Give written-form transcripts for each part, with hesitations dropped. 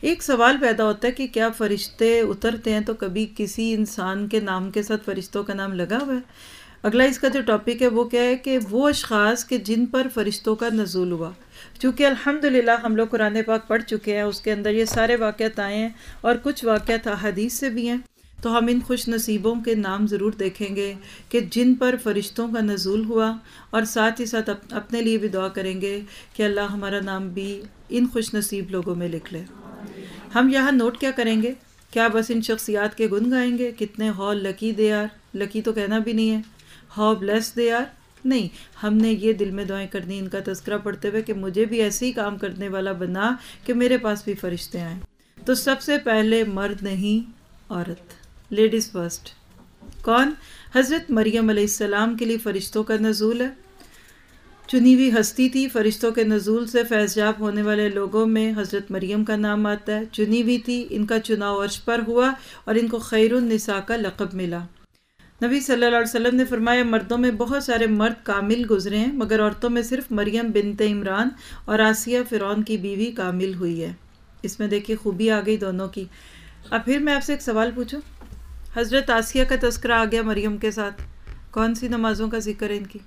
ایک سوال پیدا ہوتا ہے کہ کیا فرشتے اترتے ہیں تو کبھی کسی انسان کے نام کے ساتھ فرشتوں کا نام لگا ہوا ہے؟ اگلا اس کا جو ٹاپک ہے وہ کیا ہے کہ وہ اشخاص کہ جن پر فرشتوں کا نزول ہوا. چونکہ الحمدللہ ہم لوگ قرآن پاک پڑھ چکے ہیں، اس کے اندر یہ سارے واقعات آئے ہیں اور کچھ واقعات احادیث سے بھی ہیں، تو ہم ان خوش نصیبوں کے نام ضرور دیکھیں گے کہ جن پر فرشتوں کا نزول ہوا، اور ساتھ ہی ساتھ اپنے لیے بھی دعا کریں گے کہ اللہ ہمارا نام بھی ان خوش نصیب لوگوں میں لکھ لے. ہم یہاں نوٹ کیا کریں گے؟ کیا بس ان شخصیات کے گن گائیں گے؟ کتنے ہاؤ لکی دے آر، لکی تو کہنا بھی نہیں ہے، ہاؤ بلیس دے آر، نہیں. ہم نے یہ دل میں دعائیں کرنی ان کا تذکرہ پڑھتے ہوئے کہ مجھے بھی ایسے ہی کام کرنے والا بنا کہ میرے پاس بھی فرشتے آئیں. تو سب سے پہلے مرد نہیں عورت، لیڈیز فرسٹ. کون؟ حضرت مریم علیہ السلام کے لیے فرشتوں کا نزول ہے. چنی ہوئی ہستی تھی، فرشتوں کے نزول سے فیض یاب ہونے والے لوگوں میں حضرت مریم کا نام آتا ہے. چنی ہوئی تھی، ان کا چناؤ عرش پر ہوا اور ان کو خیر النساء کا لقب ملا. نبی صلی اللہ علیہ وسلم نے فرمایا مردوں میں بہت سارے مرد کامل گزرے ہیں، مگر عورتوں میں صرف مریم بنت عمران اور آسیہ فرعون کی بیوی کامل ہوئی ہے. اس میں دیکھیے خوبی آ گئی دونوں کی. اب پھر میں آپ سے ایک سوال پوچھوں. حضرت آسیہ کا تذکرہ آ گیا مریم کے ساتھ، کون سی نمازوں کا ذکر ہے ان کی؟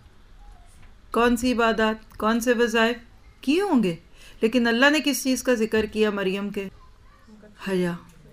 کون سی عبادات، کون سے وظائف کیے ہوں گے؟ لیکن اللہ نے کس چیز کا ذکر کیا مریم کے؟ حیا.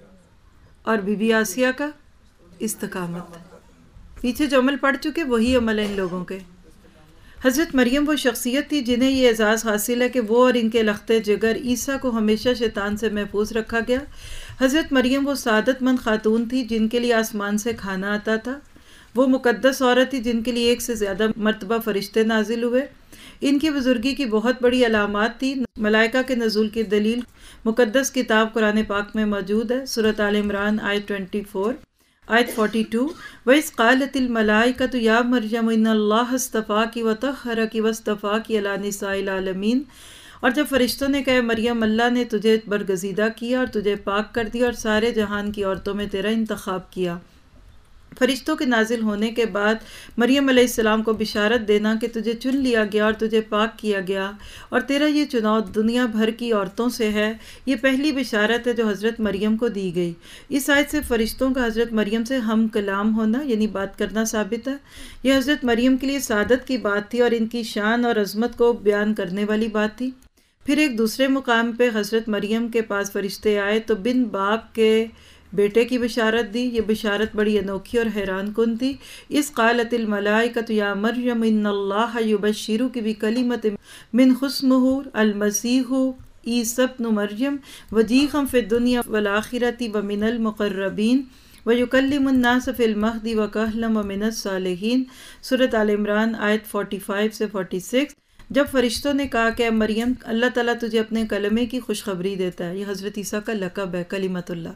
اور بی بی آسیہ کا استقامت. پیچھے جو عمل پڑھ چکے وہی عمل ہے ان لوگوں کے. حضرت مریم وہ شخصیت تھی جنہیں یہ اعزاز حاصل ہے کہ وہ اور ان کے لختے جگر عیسیٰ کو ہمیشہ شیطان سے محفوظ رکھا گیا. حضرت مریم وہ سعادت مند خاتون تھی جن کے لیے آسمان سے کھانا آتا تھا. وہ مقدس عورت تھی جن کے لیے ایک سے زیادہ مرتبہ فرشتے نازل ہوئے. ان کی بزرگی کی بہت بڑی علامات تھی. ملائکہ کے نزول کی دلیل مقدس کتاب قرآن پاک میں موجود ہے. سورۃ آل عمران آیت 24، آیت 42، وَإِذْ قَالَتِ الْمَلَائِكَةُ يَا مَرْيَمُ إِنَّ اللَّهَ اصْطَفَاكِ وَطَهَّرَكِ وَاصْطَفَاكِ عَلَى نِسَاءِ الْعَالَمِينَ. اور جب فرشتوں نے کہا مریم اللہ نے تجھے برگزیدہ کیا اور تجھے پاک کر دیا اور سارے جہان کی عورتوں میں تیرا انتخاب کیا. فرشتوں کے نازل ہونے کے بعد مریم علیہ السلام کو بشارت دینا کہ تجھے چن لیا گیا اور تجھے پاک کیا گیا اور تیرا یہ چناؤ دنیا بھر کی عورتوں سے ہے، یہ پہلی بشارت ہے جو حضرت مریم کو دی گئی. اس آیت سے فرشتوں کا حضرت مریم سے ہم کلام ہونا یعنی بات کرنا ثابت ہے. یہ حضرت مریم کے لیے سعادت کی بات تھی اور ان کی شان اور عظمت کو بیان کرنے والی بات تھی. پھر ایک دوسرے مقام پہ حضرت مریم کے پاس فرشتے آئے تو بن باپ کے بیٹے کی بشارت دی. یہ بشارت بڑی انوکھی اور حیران کن تھی. اس قالت الملائکۃ یا مریم ان اللہ یبشرک بکلمۃ من اسمہ المسیح عیسی ابن مریم وجیہا فی الدنیا والآخرۃ ومن المقربین ویکلم الناس فی المہد وکہلا ومن الصالحین. سورۃ آل عمران آیت 45 سے 46. جب فرشتوں نے کہا کہ مریم اللہ تعالیٰ تجھے اپنے کلمے کی خوشخبری دیتا ہے، یہ حضرت عیسیٰ کا لقب ہے کلمۃ اللہ،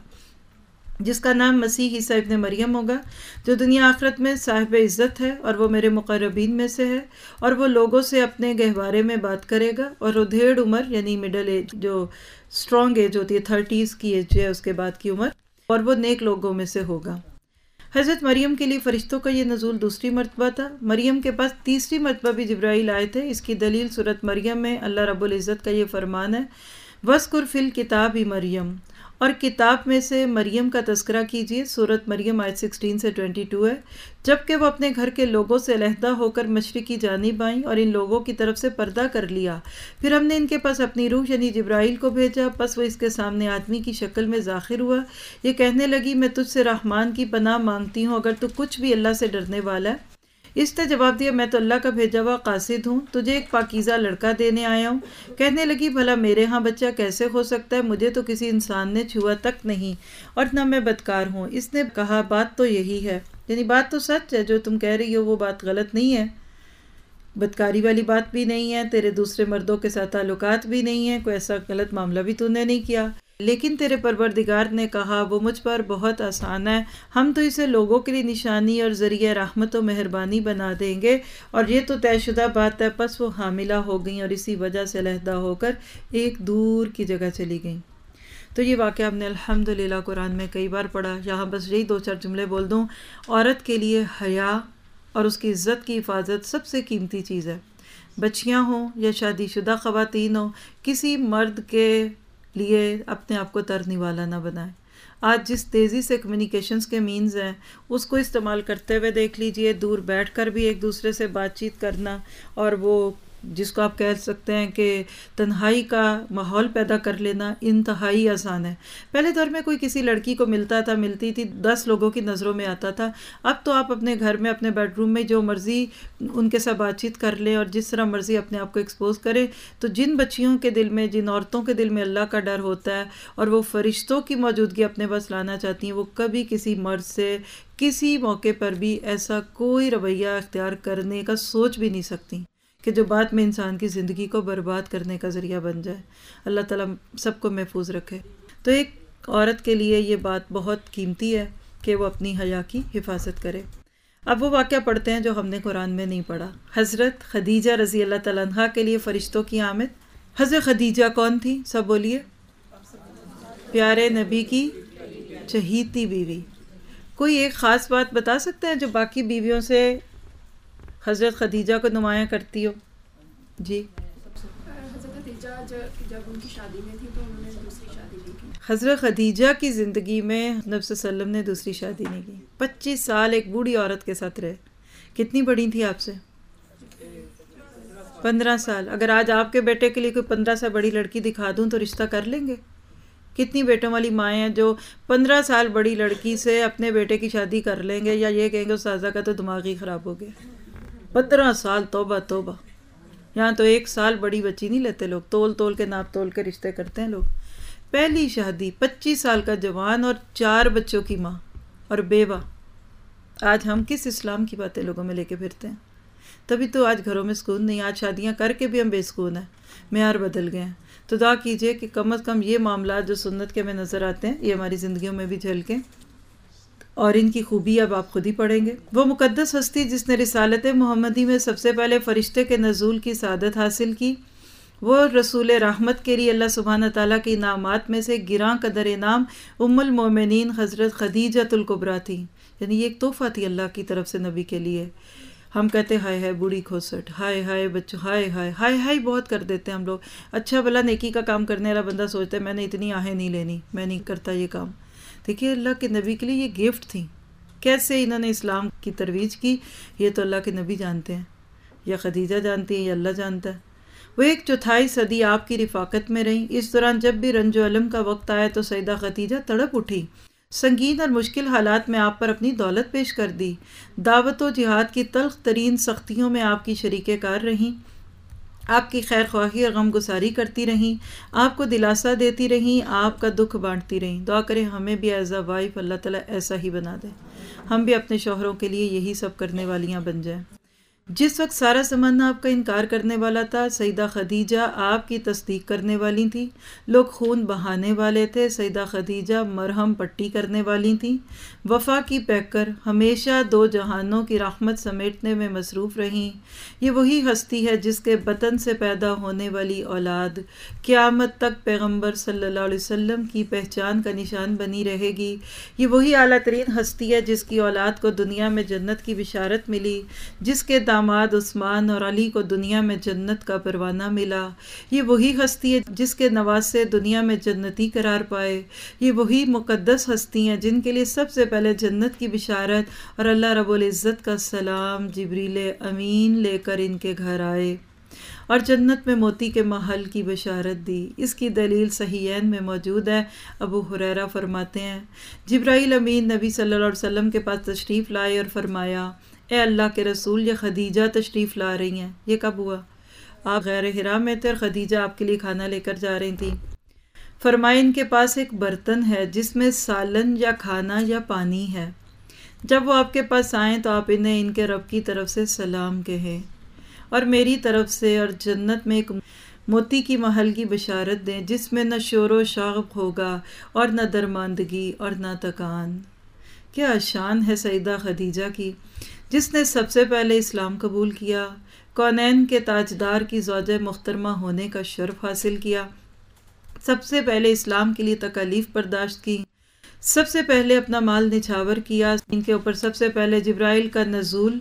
جس کا نام مسیح عیسیٰ ابن مریم ہوگا، جو دنیا آخرت میں صاحب عزت ہے اور وہ میرے مقربین میں سے ہے، اور وہ لوگوں سے اپنے گہوارے میں بات کرے گا، اور ادھیڑ عمر یعنی مڈل ایج، جو اسٹرانگ ایج ہوتی ہے 30s کی ایج ہے اس کے بعد کی عمر، اور وہ نیک لوگوں میں سے ہوگا. حضرت مریم کے لیے فرشتوں کا یہ نزول دوسری مرتبہ تھا. مریم کے پاس تیسری مرتبہ بھی جبرائیل آئے تھے. اس کی دلیل سورۃ مریم میں اللہ رب العزت کا یہ فرمان ہے وَاذْكُرْ فِي الْكِتَابِ مریم، اور کتاب میں سے مریم کا تذکرہ کیجیے. سورۃ مریم آیت 16 سے 22 ہے. جبکہ وہ اپنے گھر کے لوگوں سے علیحدہ ہو کر مشرق کی جانب آئیں اور ان لوگوں کی طرف سے پردہ کر لیا، پھر ہم نے ان کے پاس اپنی روح یعنی جبرائیل کو بھیجا، پس وہ اس کے سامنے آدمی کی شکل میں ظاہر ہوا. یہ کہنے لگی میں تجھ سے رحمان کی پناہ مانگتی ہوں اگر تو کچھ بھی اللہ سے ڈرنے والا ہے. اس نے جواب دیا میں تو اللہ کا بھیجا ہوا قاصد ہوں، تجھے ایک پاکیزہ لڑکا دینے آیا ہوں. کہنے لگی بھلا میرے ہاں بچہ کیسے ہو سکتا ہے؟ مجھے تو کسی انسان نے چھوا تک نہیں اور نہ میں بدکار ہوں. اس نے کہا بات تو یہی ہے، یعنی بات تو سچ ہے، جو تم کہہ رہی ہو وہ بات غلط نہیں ہے، بدکاری والی بات بھی نہیں ہے، تیرے دوسرے مردوں کے ساتھ تعلقات بھی نہیں ہیں، کوئی ایسا غلط معاملہ بھی تو نے نہیں کیا. لیکن تیرے پروردگار نے کہا وہ مجھ پر بہت آسان ہے، ہم تو اسے لوگوں کے لیے نشانی اور ذریعہ رحمت و مہربانی بنا دیں گے، اور یہ تو طے شدہ بات ہے. پس وہ حاملہ ہو گئیں اور اسی وجہ سے علیحدہ ہو کر ایک دور کی جگہ چلی گئیں. تو یہ واقعہ ہم نے الحمدللہ قرآن میں کئی بار پڑھا. یہاں بس یہی 2-4 جملے بول دوں. عورت کے لیے حیا اور اس کی عزت کی حفاظت سب سے قیمتی چیز ہے. بچیاں ہوں یا شادی شدہ خواتین ہوں، کسی مرد کے لیے اپنے آپ کو ترنے والا نہ بنائیں۔ آج جس تیزی سے کمیونیکیشنز کے مینز ہیں اس کو استعمال کرتے ہوئے دیکھ لیجئے، دور بیٹھ کر بھی ایک دوسرے سے بات چیت کرنا، اور وہ جس کو آپ کہہ سکتے ہیں کہ تنہائی کا ماحول پیدا کر لینا انتہائی آسان ہے۔ پہلے دور میں کوئی کسی لڑکی کو ملتا تھا، ملتی تھی، 10 لوگوں کی نظروں میں آتا تھا۔ اب تو آپ اپنے گھر میں اپنے بیڈ روم میں جو مرضی ان کے ساتھ بات چیت کر لیں اور جس طرح مرضی اپنے آپ کو ایکسپوز کریں۔ تو جن بچیوں کے دل میں، جن عورتوں کے دل میں اللہ کا ڈر ہوتا ہے اور وہ فرشتوں کی موجودگی اپنے پاس لانا چاہتی ہیں، وہ کبھی کسی مرد سے کسی موقع پر بھی ایسا کوئی رویہ اختیار کرنے کا سوچ بھی نہیں سکتی کہ جو بعد میں انسان کی زندگی کو برباد کرنے کا ذریعہ بن جائے۔ اللہ تعالیٰ سب کو محفوظ رکھے۔ تو ایک عورت کے لیے یہ بات بہت قیمتی ہے کہ وہ اپنی حیا کی حفاظت کرے۔ اب وہ واقعہ پڑھتے ہیں جو ہم نے قرآن میں نہیں پڑھا۔ حضرت خدیجہ رضی اللہ تعالیٰ عنہا کے لیے فرشتوں کی آمد۔ حضرت خدیجہ کون تھی؟ سب بولیے۔ پیارے نبی کی چہیتی بیوی۔ کوئی ایک خاص بات بتا سکتا ہے جو باقی بیویوں سے حضرت خدیجہ کو نمایاں کرتی ہو؟ جی۔ حضرت خدیجہ جب ان کی شادی میں تھی تو انہوں نے دوسری شادی نہیں کی۔ حضرت خدیجہ کی زندگی میں نبی صلی اللہ علیہ وسلم نے دوسری شادی نہیں کی۔ 25 سال ایک بوڑھی عورت کے ساتھ رہے۔ کتنی بڑی تھی آپ سے؟ 15 سال۔ اگر آج آپ کے بیٹے کے لیے کوئی 15 سے بڑی لڑکی دکھا دوں تو رشتہ کر لیں گے؟ کتنی بیٹوں والی مائیں ہیں جو 15 سال بڑی لڑکی سے اپنے بیٹے کی شادی کر لیں گے، یا یہ کہیں گے استاذہ کا تو دماغ ہی خراب ہو گیا۔ 15 سال، توبہ توبہ۔ یہاں تو 1 سال بڑی بچی نہیں لیتے لوگ، تول تول کے ناپ تول کے رشتے کرتے ہیں لوگ۔ پہلی شادی، 25 سال کا جوان اور 4 بچوں کی ماں اور بیوہ۔ آج ہم کس اسلام کی باتیں لوگوں میں لے کے پھرتے ہیں؟ تبھی تو آج گھروں میں سکون نہیں، آج شادیاں کر کے بھی ہم بے سکون ہیں، معیار بدل گئے ہیں۔ تو دعا کیجئے کہ کم از کم یہ معاملات جو سنت کے میں نظر آتے ہیں یہ ہماری زندگیوں میں بھی جھلکیں، اور ان کی خوبی اب آپ خود ہی پڑھیں گے۔ وہ مقدس ہستی جس نے رسالت محمدی میں سب سے پہلے فرشتے کے نزول کی سعادت حاصل کی، وہ رسول رحمت کے لیے اللہ سبحانہ تعالیٰ کے انعامات میں سے گراں قدر انعام ام المومنین حضرت خدیجہ الکبریٰ تھی۔ یعنی یہ ایک تحفہ تھی اللہ کی طرف سے نبی کے لیے۔ ہم کہتے ہیں ہائے ہائے بوڑھی کھوسٹ، ہائے ہائے بچوں، ہائے ہائے ہائے ہائے بہت کر دیتے ہیں ہم لوگ۔ اچھا بھلا نیکی کا کام کرنے والا بندہ سوچتا ہے میں نے اتنی آہیں نہیں لینی، میں نہیں کرتا یہ کام۔ دیکھیے اللہ کے نبی کے لیے یہ گفٹ تھی۔ کیسے انہوں نے اسلام کی ترویج کی یہ تو اللہ کے نبی جانتے ہیں، یا خدیجہ جانتی ہیں، یا اللہ جانتا ہے۔ وہ 1/4 صدی آپ کی رفاقت میں رہیں۔ اس دوران جب بھی رنج و علم کا وقت آیا تو سیدہ خدیجہ تڑپ اٹھی، سنگین اور مشکل حالات میں آپ پر اپنی دولت پیش کر دی، دعوت و جہاد کی تلخ ترین سختیوں میں آپ کی شریک کار رہیں، آپ کی خیر خواہی اور غم گساری کرتی رہیں، آپ کو دلاسا دیتی رہیں، آپ کا دکھ بانٹتی رہیں۔ دعا کریں ہمیں بھی ایز اے وائف اللہ تعالیٰ ایسا ہی بنا دے، ہم بھی اپنے شوہروں کے لیے یہی سب کرنے والیاں بن جائیں۔ جس وقت سارا زمانہ آپ کا انکار کرنے والا تھا، سیدہ خدیجہ آپ کی تصدیق کرنے والی تھیں۔ لوگ خون بہانے والے تھے، سیدہ خدیجہ مرہم پٹی کرنے والی تھیں۔ وفا کی پیکر ہمیشہ 2 جہانوں کی رحمت سمیٹنے میں مصروف رہیں۔ یہ وہی ہستی ہے جس کے بطن سے پیدا ہونے والی اولاد قیامت تک پیغمبر صلی اللہ علیہ وسلم کی پہچان کا نشان بنی رہے گی۔ یہ وہی اعلیٰ ترین ہستی ہے جس کی اولاد کو دنیا میں جنت کی بشارت ملی، جس کے داماد عثمان اور علی کو دنیا میں جنت کا پروانہ ملا۔ یہ وہی ہستی ہے جس کے نواسے دنیا میں جنتی قرار پائے۔ یہ وہی مقدس ہستی ہیں جن کے لیے سب سے پہلے جنت کی بشارت اور اللہ رب العزت کا سلام جبریل امین لے کر ان کے گھر آئے اور جنت میں موتی کے محل کی بشارت دی۔ اس کی دلیل صحیحین میں موجود ہے۔ ابو ہریرہ فرماتے ہیں جبرائیل امین نبی صلی اللہ علیہ وسلم کے پاس تشریف لائے اور فرمایا اے اللہ کے رسول، یہ خدیجہ تشریف لا رہی ہیں۔ یہ کب ہوا؟ آپ غار حرا میں تھے اور خدیجہ آپ کے لیے کھانا لے کر جا رہی تھیں۔ فرمایا ان کے پاس ایک برتن ہے جس میں سالن یا کھانا یا پانی ہے، جب وہ آپ کے پاس آئیں تو آپ انہیں ان کے رب کی طرف سے سلام کہیں اور میری طرف سے، اور جنت میں ایک موتی کی محل کی بشارت دیں جس میں نہ شور و شوق ہوگا اور نہ درماندگی اور نہ تکان۔ کیا شان ہے سیدہ خدیجہ کی، جس نے سب سے پہلے اسلام قبول کیا، کونین کے تاجدار کی زوجہ محترمہ ہونے کا شرف حاصل کیا، سب سے پہلے اسلام کے لیے تکالیف برداشت کی، سب سے پہلے اپنا مال نچھاور کیا، ان کے اوپر سب سے پہلے جبرائیل کا نزول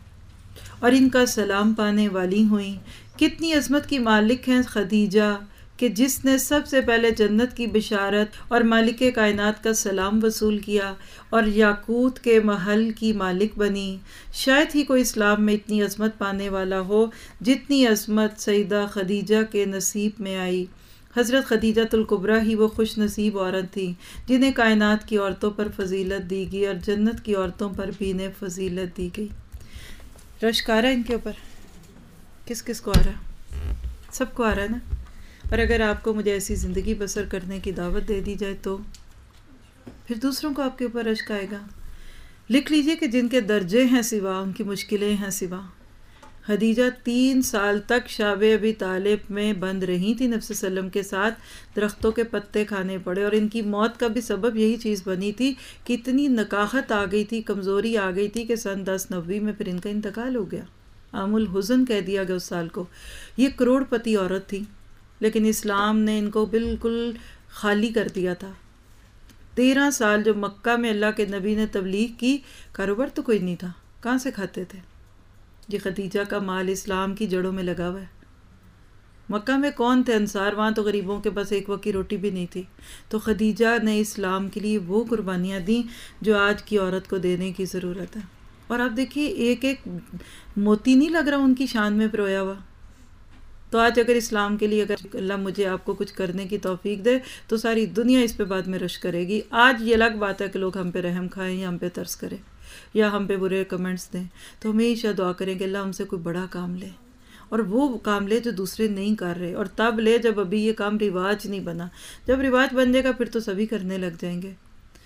اور ان کا سلام پانے والی ہوئیں۔ کتنی عظمت کی مالک ہیں خدیجہ، کہ جس نے سب سے پہلے جنت کی بشارت اور مالک کائنات کا سلام وصول کیا اور یاقوت کے محل کی مالک بنی، شاید ہی کوئی اسلام میں اتنی عظمت پانے والا ہو جتنی عظمت سیدہ خدیجہ کے نصیب میں آئی۔ حضرت خدیجہ الکبریٰ ہی وہ خوش نصیب عورت تھی جنہیں کائنات کی عورتوں پر فضیلت دی گئی اور جنت کی عورتوں پر بھی انہیں فضیلت دی گئی۔ رشک آ رہا ہے ان کے اوپر؟ کس کس کو آ رہا ہے؟ سب کو آ رہا ہے نا؟ اور اگر آپ کو مجھے ایسی زندگی بسر کرنے کی دعوت دے دی جائے تو پھر دوسروں کو آپ کے اوپر رشک آئے گا۔ لکھ لیجئے کہ جن کے درجے ہیں سوا، ان کی مشکلیں ہیں سوا۔ خدیجہ 3 سال تک شاب ابی طالب میں بند رہی تھی، نبی صلی اللہ علیہ وسلم کے ساتھ درختوں کے پتے کھانے پڑے، اور ان کی موت کا بھی سبب یہی چیز بنی تھی کہ اتنی نکاحت آ گئی تھی، کمزوری آ گئی تھی کہ سن 1090 میں پھر ان کا انتقال ہو گیا۔ عام الحزن کہہ دیا گیا اس سال کو۔ یہ کروڑ پتی عورت تھی، لیکن اسلام نے ان کو بالکل خالی کر دیا تھا۔ 13 سال جو مکہ میں اللہ کے نبی نے تبلیغ کی، کاروبار تو کوئی نہیں تھا، کہاں سے کھاتے تھے؟ یہ خدیجہ کا مال اسلام کی جڑوں میں لگا ہوا ہے۔ مکہ میں کون تھے انصار؟ وہاں تو غریبوں کے بس ایک وقت کی روٹی بھی نہیں تھی۔ تو خدیجہ نے اسلام کے لیے وہ قربانیاں دیں جو آج کی عورت کو دینے کی ضرورت ہے۔ اور آپ دیکھیے ایک ایک موتی نہیں لگ رہا ان کی شان میں پرویا ہوا۔ تو آج اگر اسلام کے لیے اگر اللہ مجھے آپ کو کچھ کرنے کی توفیق دے تو ساری دنیا اس پہ بعد میں رشک کرے گی۔ آج یہ الگ بات ہے کہ لوگ ہم پہ رحم کھائیں یا ہم پہ ترس کریں یا ہم پہ برے کمنٹس دیں، تو ہمیشہ دعا کریں کہ اللہ ہم سے کوئی بڑا کام لے، اور وہ کام لے جو دوسرے نہیں کر رہے، اور تب لے جب ابھی یہ کام رواج نہیں بنا۔ جب رواج بن جائے گا پھر تو سبھی کرنے لگ جائیں گے۔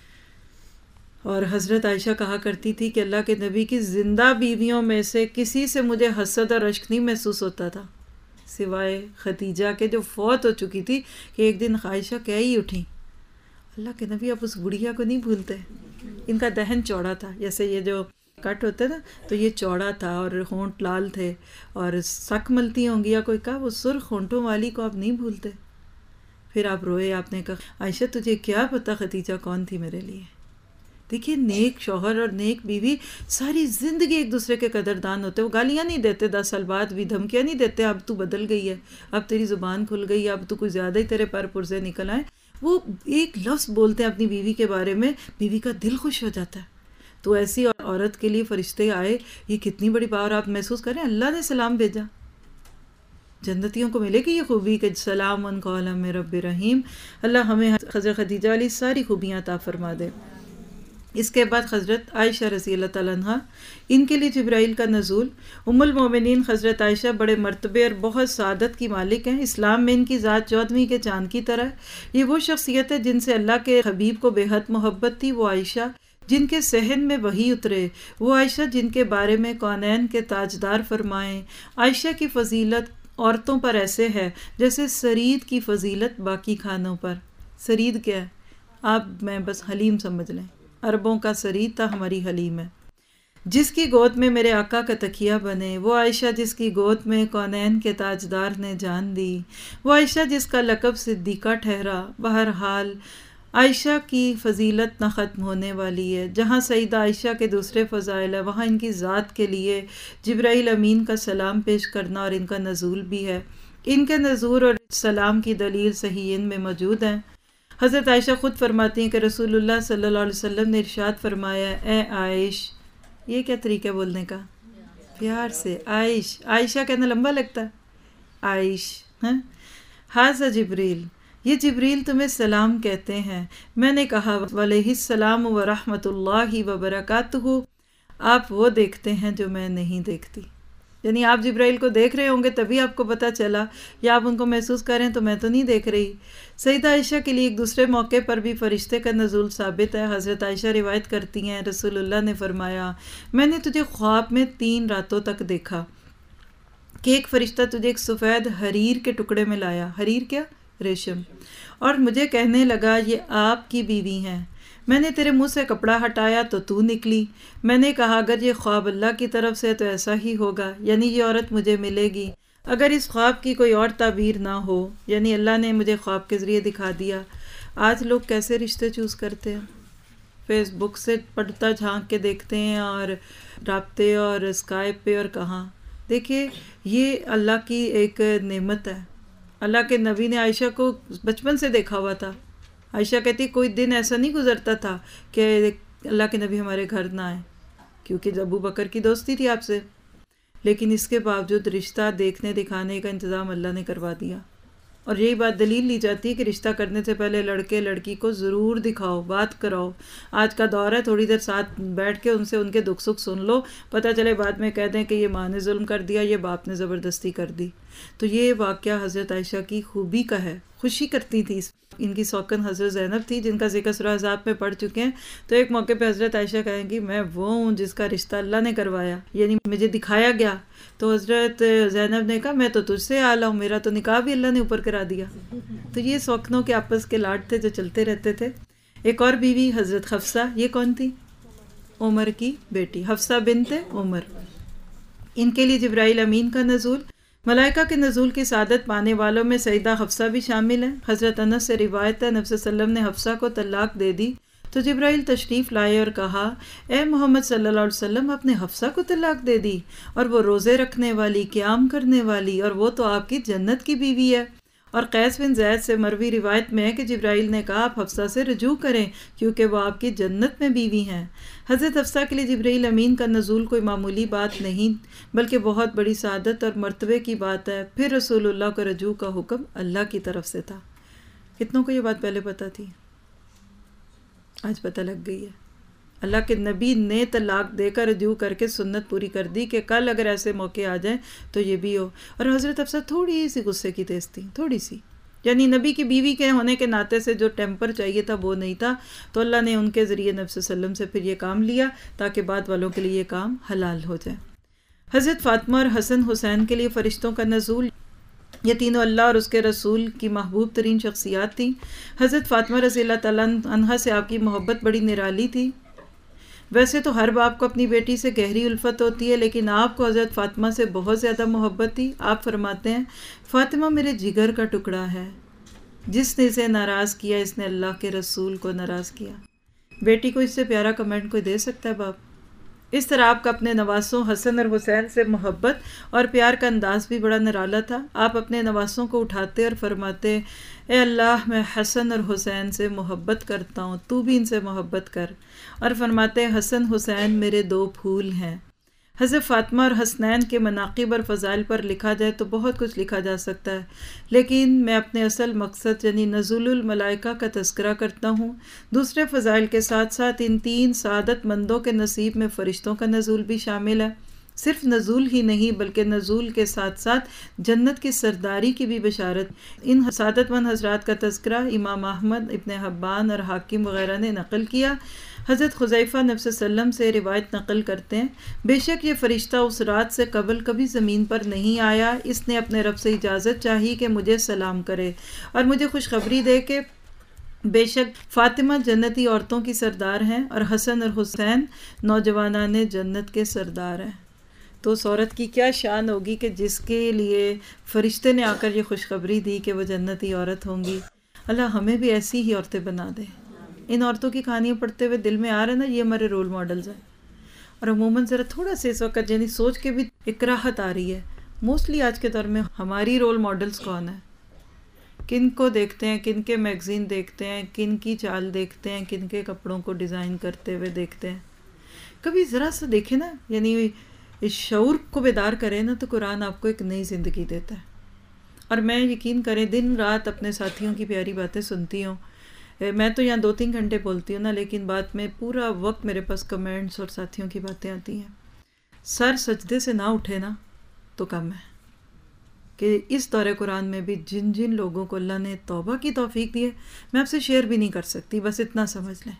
اور حضرت عائشہ کہا کرتی تھی کہ اللہ کے نبی کی زندہ بیویوں میں سے کسی سے مجھے حسد اور رشک نہیں محسوس ہوتا تھا سوائے خدیجہ کے، جو فوت ہو چکی تھی، کہ ایک دن عائشہ کہہ ہی اٹھی، اللہ کے نبی آپ اس بڑھیا کو نہیں بھولتے۔ ان کا دہن چوڑا تھا، جیسے یہ جو کٹ ہوتا ہے نا، تو یہ چوڑا تھا اور ہونٹ لال تھے اور سک ملتی ہوں گی یا کوئی کہا، وہ سرخ ہونٹوں والی کو آپ نہیں بھولتے۔ پھر آپ روئے، آپ نے کہا عائشہ تجھے کیا پتا خدیجہ کون تھی میرے لیے۔ دیکھیے نیک شوہر اور نیک بیوی ساری زندگی ایک دوسرے کے قدردان ہوتے، وہ گالیاں نہیں دیتے، 10 سال بعد بھی دھمکیاں نہیں دیتے اب تو بدل گئی ہے، اب تیری زبان کھل گئی ہے، اب تو کوئی زیادہ ہی تیرے پر پرزے نکل آئے۔ وہ ایک لفظ بولتے ہیں اپنی بیوی کے بارے میں، بیوی کا دل خوش ہو جاتا ہے۔ تو ایسی عورت کے لیے فرشتے آئے، یہ کتنی بڑی پاور آپ محسوس کریں، اللہ نے سلام بھیجا۔ جنتیوں کو ملے گی یہ خوبی کہ سلام قولا من رب رحیم۔ اللہ ہمیں حضرت خدیجہ والی ساری خوبیاں عطا فرما دے۔ اس کے بعد حضرت عائشہ رضی اللہ تعالیٰ عنہ، ان کے لیے جبرائیل کا نزول۔ ام المومنین حضرت عائشہ بڑے مرتبے اور بہت سعادت کی مالک ہیں۔ اسلام میں ان کی ذات 14ویں کے چاند کی طرح ہے۔ یہ وہ شخصیت ہے جن سے اللہ کے حبیب کو بے حد محبت تھی، وہ عائشہ جن کے صحن میں وحی اترے، وہ عائشہ جن کے بارے میں کونین کے تاجدار فرمائیں۔ عائشہ کی فضیلت عورتوں پر ایسے ہے جیسے سرید کی فضیلت باقی کھانوں پر۔ سرید کیا ہے؟ آپ میں بس حلیم سمجھ لیں، عربوں کا سرید تھا، ہماری حلیم ہے۔ جس کی گود میں میرے آقا کا تکیہ بنے، وہ عائشہ جس کی گود میں کونین کے تاجدار نے جان دی، وہ عائشہ جس کا لقب صدیقہ ٹھہرا۔ بہرحال عائشہ کی فضیلت نہ ختم ہونے والی ہے۔ جہاں سیدہ عائشہ کے دوسرے فضائل ہیں، وہاں ان کی ذات کے لیے جبرائیل امین کا سلام پیش کرنا اور ان کا نزول بھی ہے۔ ان کے نزول اور سلام کی دلیل صحیحین میں موجود ہیں۔ حضرت عائشہ خود فرماتی ہیں کہ رسول اللہ صلی اللہ علیہ وسلم نے ارشاد فرمایا، اے عائش، یہ کیا طریقہ بولنے کا؟ پیار سے عائش، عائشہ کہنا لمبا لگتا ہے، عائش۔ ھذا جبریل، یہ جبریل تمہیں سلام کہتے ہیں۔ میں نے کہا وعلیہ السلام ورحمۃ اللہ وبرکاتہ، آپ وہ دیکھتے ہیں جو میں نہیں دیکھتی۔ یعنی آپ جبرائیل کو دیکھ رہے ہوں گے تبھی آپ کو پتہ چلا، یا آپ ان کو محسوس کریں تو میں تو نہیں دیکھ رہی۔ سیدہ عائشہ کے لیے ایک دوسرے موقع پر بھی فرشتے کا نزول ثابت ہے۔ حضرت عائشہ روایت کرتی ہیں، رسول اللہ نے فرمایا، میں نے تجھے خواب میں 3 راتوں تک دیکھا کہ ایک فرشتہ تجھے ایک سفید حریر کے ٹکڑے میں لایا۔ حریر کیا؟ ریشم۔ اور مجھے کہنے لگا یہ آپ کی بیوی ہیں۔ میں نے تیرے منہ سے کپڑا ہٹایا تو نکلی۔ میں نے کہا اگر یہ خواب اللہ کی طرف سے تو ایسا ہی ہوگا، یعنی یہ عورت مجھے ملے گی۔ اگر اس خواب کی کوئی اور تعبیر نہ ہو، یعنی اللہ نے مجھے خواب کے ذریعے دکھا دیا۔ آج لوگ کیسے رشتے چوز کرتے ہیں؟ فیس بک سے پڑھتا جھانک کے دیکھتے ہیں، اور رابطے اور اسکائپ پہ اور کہاں۔ دیکھیے یہ اللہ کی ایک نعمت ہے۔ اللہ کے نبی نے عائشہ کو بچپن سے دیکھا ہوا تھا. عائشہ کہتی کوئی دن ایسا نہیں گزرتا تھا کہ اللہ کے نبی ہمارے گھر نہ آئے، کیونکہ ابو بکر کی دوستی تھی آپ سے. لیکن اس کے باوجود رشتہ دیکھنے دکھانے کا انتظام اللہ نے کروا دیا. اور یہی بات دلیل لی جاتی ہے کہ رشتہ کرنے سے پہلے لڑکے لڑکی کو ضرور دکھاؤ، بات کراؤ. آج کا دور ہے تھوڑی دیر ساتھ بیٹھ کے ان سے ان کے دکھ سکھ سن لو، پتہ چلے بعد میں کہہ دیں کہ یہ ماں نے ظلم کر دیا، یہ باپ نے زبردستی کر دی. تو یہ واقعہ حضرت عائشہ کی خوبی کا ہے، خوشی کرتی تھی. ان کی سوکن حضرت زینب تھی جن کا ذکر سورہ احزاب میں پڑھ چکے ہیں. تو ایک موقع پہ حضرت عائشہ کہیں گی میں وہ ہوں جس کا رشتہ اللہ نے کروایا، یعنی مجھے دکھایا گیا. تو حضرت زینب نے کہا میں تو تجھ سے اعلیٰ ہوں، میرا تو نکاح بھی اللہ نے اوپر کرا دیا. تو یہ سوکنوں کے آپس کے لاڈ تھے جو چلتے رہتے تھے. ایک اور بیوی حضرت حفصہ، یہ کون تھی؟ عمر کی بیٹی حفصہ بنت عمر. ان کے لیے جبرائیل امین کا نزول، ملائکہ کے نزول کی سعادت پانے والوں میں سیدہ حفصہ بھی شامل ہیں. حضرت انس سے روایت ہے نبی صلی اللہ علیہ وسلم نے حفصہ کو طلاق دے دی تو جبرائیل تشریف لائے اور کہا اے محمد صلی اللہ علیہ وسلم اپنے حفصہ کو طلاق دے دی، اور وہ روزے رکھنے والی، قیام کرنے والی، اور وہ تو آپ کی جنت کی بیوی ہے. اور قیس بن زید سے مروی روایت میں ہے کہ جبرائیل نے کہا آپ حفصہ سے رجوع کریں کیونکہ وہ آپ کی جنت میں بیوی ہیں. حضرت حفصہ کے لیے جبرائیل امین کا نزول کوئی معمولی بات نہیں بلکہ بہت بڑی سعادت اور مرتبے کی بات ہے. پھر رسول اللہ کو رجوع کا حکم اللہ کی طرف سے تھا. کتنوں کو یہ بات پہلے پتہ تھی؟ آج پتہ لگ گئی ہے. اللہ کے نبی نے طلاق دے کر رجوع کر کے سنت پوری کر دی کہ کل اگر ایسے موقع آ جائیں تو یہ بھی ہو. اور حضرت حفصہ تھوڑی سی غصے کی تیز تھی، تھوڑی سی، یعنی نبی کی بیوی کے ہونے کے ناطے سے جو ٹیمپر چاہیے تھا وہ نہیں تھا. تو اللہ نے ان کے ذریعے نبی صلی اللہ علیہ وسلم سے پھر یہ کام لیا تاکہ بعد والوں کے لیے یہ کام حلال ہو جائے. حضرت فاطمہ اور حسن حسین کے لیے فرشتوں کا نزول، یہ تینوں اللہ اور اس کے رسول کی محبوب ترین شخصیات تھیں. حضرت فاطمہ رضی اللہ تعالیٰ عنہا سے آپ کی محبت بڑی نرالی تھی. ویسے تو ہر باپ کو اپنی بیٹی سے گہری الفت ہوتی ہے، لیکن آپ کو حضرت فاطمہ سے بہت زیادہ محبت تھی. آپ فرماتے ہیں فاطمہ میرے جگر کا ٹکڑا ہے، جس نے اسے ناراض کیا اس نے اللہ کے رسول کو ناراض کیا. بیٹی کو اس سے پیارا کمنٹ کوئی دے سکتا ہے باپ؟ اس طرح آپ کا اپنے نواسوں حسن اور حسین سے محبت اور پیار کا انداز بھی بڑا نرالا تھا. آپ اپنے نواسوں کو اٹھاتے اور فرماتے اے اللہ میں حسن اور حسین سے محبت کرتا ہوں، تو بھی ان سے محبت کر. اور فرماتے حسن حسین میرے دو پھول ہیں. حضرت فاطمہ اور حسنین کے مناقب اور فضائل پر لکھا جائے تو بہت کچھ لکھا جا سکتا ہے، لیکن میں اپنے اصل مقصد یعنی نزول الملائکہ کا تذکرہ کرتا ہوں. دوسرے فضائل کے ساتھ ساتھ ان تین سعادت مندوں کے نصیب میں فرشتوں کا نزول بھی شامل ہے. صرف نزول ہی نہیں بلکہ نزول کے ساتھ ساتھ جنت کی سرداری کی بھی بشارت. ان سعادت مند حضرات کا تذکرہ امام احمد، ابن حبان اور حاکم وغیرہ نے نقل کیا. حضرت حذیفہ نبی صلی اللہ علیہ وسلم سے روایت نقل کرتے ہیں بے شک یہ فرشتہ اس رات سے قبل کبھی زمین پر نہیں آیا. اس نے اپنے رب سے اجازت چاہی کہ مجھے سلام کرے اور مجھے خوشخبری دے کہ بے شک فاطمہ جنتی عورتوں کی سردار ہیں اور حسن اور حسین نوجوانان جنت کے سردار ہیں. تو اس عورت کی کیا شان ہوگی کہ جس کے لیے فرشتے نے آ کر یہ خوشخبری دی کہ وہ جنتی عورت ہوں گی. اللہ ہمیں بھی ایسی ہی عورتیں بنا دے. ان عورتوں کی کہانیاں پڑھتے ہوئے دل میں آ رہا ہے نا یہ ہمارے رول ماڈلز ہیں. اور عموماً ذرا تھوڑا سا اس وقت یعنی سوچ کے بھی اکراہت آ رہی ہے. موسٹلی آج کے دور میں ہماری رول ماڈلز کون ہیں؟ کن کو دیکھتے ہیں، کن کے میگزین دیکھتے ہیں، کن کی چال دیکھتے ہیں، کن کے کپڑوں کو ڈیزائن کرتے ہوئے دیکھتے ہیں. کبھی ذرا سا دیکھیں نا، یعنی اس شعور کو بیدار کریں نا تو قرآن آپ کو ایک نئی زندگی دیتا ہے. اور میں یقین کریں دن رات اپنے ساتھیوں کی پیاری باتیں سنتی ہوں. میں تو یہاں 2-3 گھنٹے بولتی ہوں نا، لیکن بات میں پورا وقت میرے پاس کمنٹس اور ساتھیوں کی باتیں آتی ہیں. سر سجدے سے نہ اٹھے نا تو کم ہے کہ اس دور قرآن میں بھی جن جن لوگوں کو اللہ نے توبہ کی توفیق دی ہے میں آپ سے شیئر بھی نہیں کر سکتی، بس اتنا سمجھ لیں.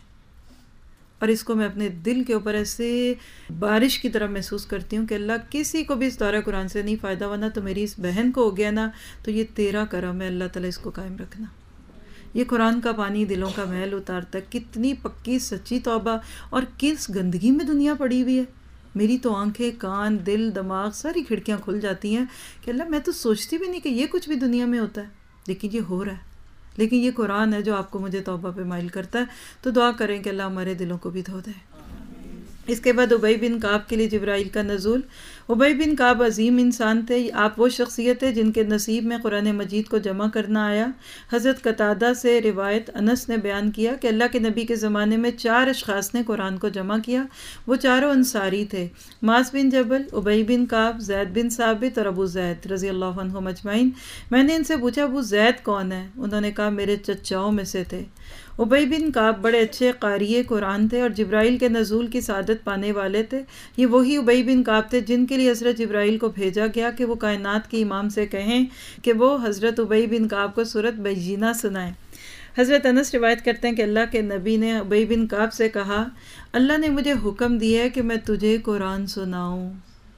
اور اس کو میں اپنے دل کے اوپر ایسے بارش کی طرح محسوس کرتی ہوں کہ اللہ کسی کو بھی اس دورہ قرآن سے نہیں فائدہ ہونا تو میری اس بہن کو ہو گیا نا تو یہ تیرا کرم ہے اللہ تعالیٰ، اس کو قائم رکھنا. یہ قرآن کا پانی دلوں کا میل اتارتا ہے. کتنی پکی سچی توبہ اور کس گندگی میں دنیا پڑی ہوئی ہے. میری تو آنکھیں، کان، دل، دماغ ساری کھڑکیاں کھل جاتی ہیں کہ اللہ میں تو سوچتی بھی نہیں کہ یہ کچھ بھی دنیا میں ہوتا ہے، لیکن یہ ہو رہا ہے. لیکن یہ قرآن ہے جو آپ کو مجھے توبہ پہ مائل کرتا ہے. تو دعا کریں کہ اللہ ہمارے دلوں کو بھی دھو دے. اس کے بعد ابی بن کعب کے لیے جبرائیل کا نزول۔ ابی بن کعب عظیم انسان تھے، آپ وہ شخصیت ہے جن کے نصیب میں قرآن مجید کو جمع کرنا آیا۔ حضرت قتادہ سے روایت انس نے بیان کیا کہ اللہ کے نبی کے زمانے میں 4 اشخاص نے قرآن کو جمع کیا، وہ چاروں انصاری تھے، معاذ بن جبل، ابی بن کعب، زید بن ثابت اور ابو زید رضی اللہ عنہم اجمعین۔ میں نے ان سے پوچھا ابو زید کون ہے؟ انہوں نے کہا میرے چچاؤں میں سے تھے۔ ابی بن کعب بڑے اچھے قاری قرآن تھے اور جبرائیل کے نزول کی سعادت پانے والے تھے۔ یہ وہی ابی بن کعب تھے جن کے لیے حضرت جبرائیل کو بھیجا گیا کہ وہ کائنات کے امام سے کہیں کہ وہ حضرت ابی بن کعب کو سورۃ بینہ سنائیں۔ حضرت انس روایت کرتے ہیں کہ اللہ کے نبی نے ابی بن کعب سے کہا، اللہ نے مجھے حکم دیا ہے کہ میں تجھے قرآن سناؤں۔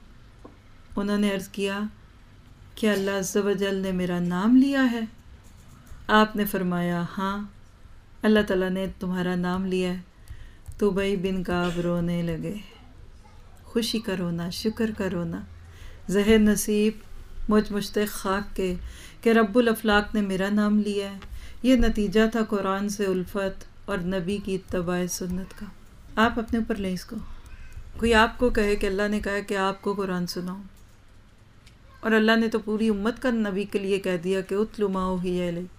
انہوں نے عرض کیا، کیا اللہ عز و جل نے میرا نام لیا ہے؟ آپ نے فرمایا، ہاں اللہ تعالیٰ نے تمہارا نام لیا ہے۔ تو ابی بن کعب رونے لگے، خوشی کا رونا، شکر کا رونا، زہر نصیب مجھ مشتاق خاک کے کہ رب الافلاق نے میرا نام لیا ہے۔ یہ نتیجہ تھا قرآن سے الفت اور نبی کی اتباع سنت کا۔ آپ اپنے اوپر لیں اس کو، کوئی آپ کو کہے کہ اللہ نے کہا کہ آپ کو قرآن سناؤ، اور اللہ نے تو پوری امت کا نبی کے لیے کہہ دیا کہ اتلو ما اوحی الیک۔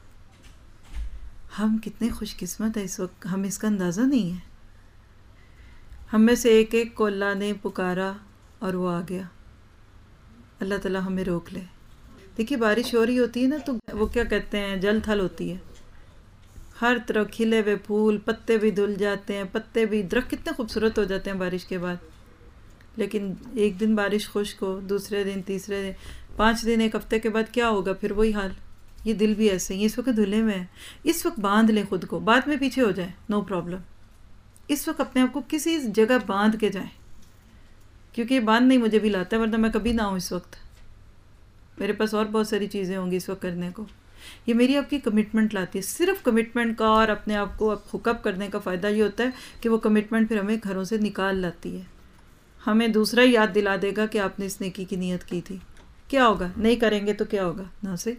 ہم کتنے خوش قسمت ہیں اس وقت، ہم اس کا اندازہ نہیں ہے۔ ہم میں سے ایک ایک کو اللہ نے پکارا اور وہ آ گیا۔ اللہ تعالیٰ ہمیں روک لے۔ دیکھیے بارش ہو رہی ہوتی ہے نا تو وہ کیا کہتے ہیں، جل تھل ہوتی ہے، ہر طرف کھلے ہوئے پھول، پتے بھی دھل جاتے ہیں، پتے بھی، درخت کتنے خوبصورت ہو جاتے ہیں بارش کے بعد۔ لیکن ایک دن بارش خشک ہو، دوسرے دن، تیسرے دن، 5 دن، 1 ہفتے کے بعد کیا ہوگا؟ پھر وہی حال۔ یہ دل بھی ایسے ہی اس وقت دھلے میں ہیں، اس وقت باندھ لیں خود کو، بعد میں پیچھے ہو جائیں، نو پرابلم۔ اس وقت اپنے آپ کو کسی جگہ باندھ کے جائیں، کیونکہ یہ باندھ نہیں مجھے بھی لاتا ہے، ورنہ میں کبھی نہ ہوں اس وقت، میرے پاس اور بہت ساری چیزیں ہوں گی اس وقت کرنے کو۔ یہ میری آپ کی کمٹمنٹ لاتی ہے، صرف کمٹمنٹ کا اور اپنے آپ کو ہوک اپ کرنے کا فائدہ یہ ہوتا ہے کہ وہ کمٹمنٹ پھر ہمیں گھروں سے نکال لاتی ہے، ہمیں دوسرا یاد دلا دے گا کہ آپ نے اس نیکی کی نیت کی تھی۔ کیا ہوگا؟ نہیں کریں گے تو کیا ہوگا؟ نہ سے،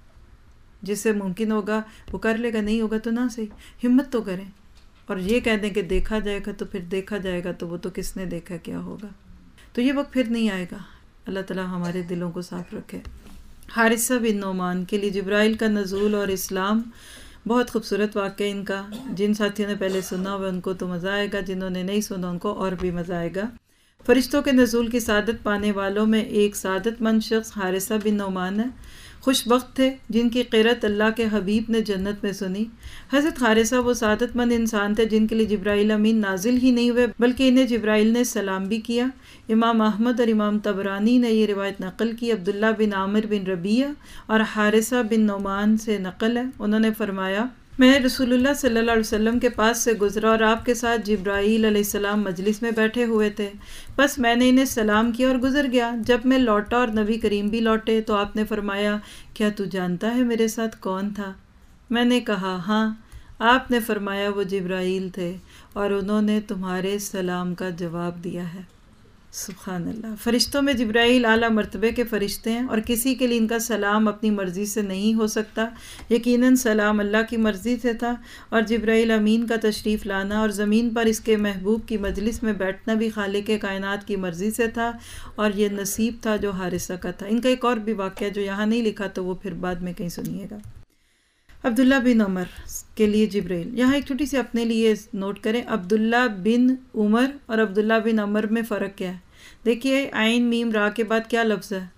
جس سے ممکن ہوگا وہ کر لے گا، نہیں ہوگا تو نہ صحیح، ہمت تو کریں۔ اور یہ کہہ دیں کہ دیکھا جائے گا، تو پھر دیکھا جائے گا تو وہ تو کس نے دیکھا، کیا ہوگا؟ تو یہ وقت پھر نہیں آئے گا۔ اللہ تعالیٰ ہمارے دلوں کو صاف رکھے۔ حارثہ بن نعمان کے لیے جبرائیل کا نزول اور اسلام، بہت خوبصورت واقعہ ان کا۔ جن ساتھیوں نے پہلے سنا ہوا ان کو تو مزہ آئے گا، جنہوں نے نہیں سنا ان کو اور بھی مزہ آئے گا۔ فرشتوں کے نزول کی سعادت پانے والوں میں ایک سعادت مند شخص حارثہ بن نعمان ہے۔ خوش بخت تھے جن کی قرأت اللہ کے حبیب نے جنت میں سنی۔ حضرت حارثہ وہ سعادت مند انسان تھے جن کے لیے جبرائیل امین نازل ہی نہیں ہوئے بلکہ انہیں جبرائیل نے سلام بھی کیا۔ امام احمد اور امام طبرانی نے یہ روایت نقل کی، عبداللہ بن عامر بن ربیعہ اور حارثہ بن نعمان سے نقل ہے۔ انہوں نے فرمایا، میں رسول اللہ صلی اللہ علیہ وسلم کے پاس سے گزرا اور آپ کے ساتھ جبرائیل علیہ السلام مجلس میں بیٹھے ہوئے تھے، بس میں نے انہیں سلام کیا اور گزر گیا۔ جب میں لوٹا اور نبی کریم بھی لوٹے تو آپ نے فرمایا، کیا تو جانتا ہے میرے ساتھ کون تھا؟ میں نے کہا ہاں۔ آپ نے فرمایا وہ جبرائیل تھے اور انہوں نے تمہارے سلام کا جواب دیا ہے۔ سبحان اللہ۔ فرشتوں میں جبرائیل اعلیٰ مرتبے کے فرشتے ہیں اور کسی کے لیے ان کا سلام اپنی مرضی سے نہیں ہو سکتا۔ یقیناً سلام اللہ کی مرضی سے تھا، اور جبرائیل امین کا تشریف لانا اور زمین پر اس کے محبوب کی مجلس میں بیٹھنا بھی خالق کائنات کی مرضی سے تھا، اور یہ نصیب تھا جو حارثہ کا تھا۔ ان کا ایک اور بھی واقعہ جو یہاں نہیں لکھا تو وہ پھر بعد میں کہیں سنیے گا۔ عبداللہ بن عمر کے لیے جبرائیل، یہاں ایک چھوٹی سی اپنے لیے نوٹ کریں، عبداللہ بن عمر اور عبداللہ بن عمر میں فرق کیا ہے؟ دیکھیے عین میم را کے بعد کیا لفظ ہے؟